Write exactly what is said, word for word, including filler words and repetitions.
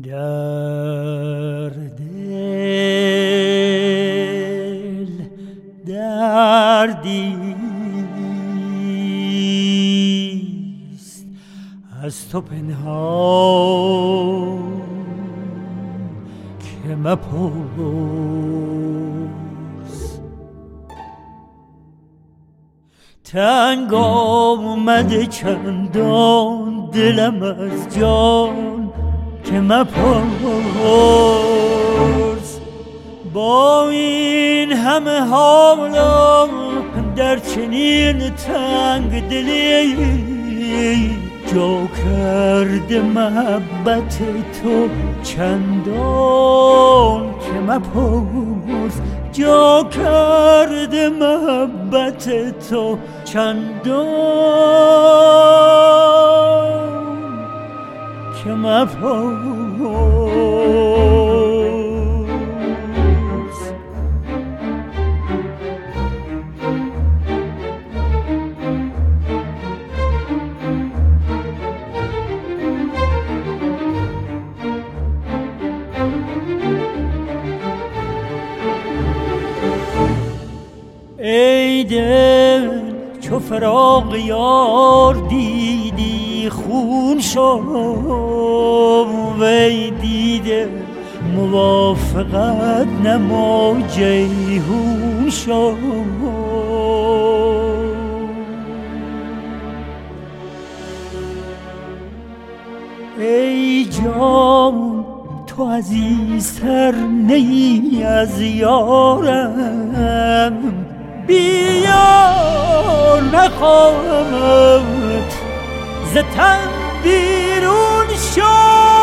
در دل دردیست از تو پنهان که مپرس. تنگ آمده چندان دلم از جان که مپرس. با این همه حالا در چنین تنگ دلی جا کرده محبت تو چندان که مپرس. جا کرده محبت تو چندان که مپرس. ای دل چو فراق یار دیدی خون شو، وی دیده موافقت نما جیحون شو. ای جان تو عزیزتر نی از یارم، بیا نخواهمت ز تن بیرون شو.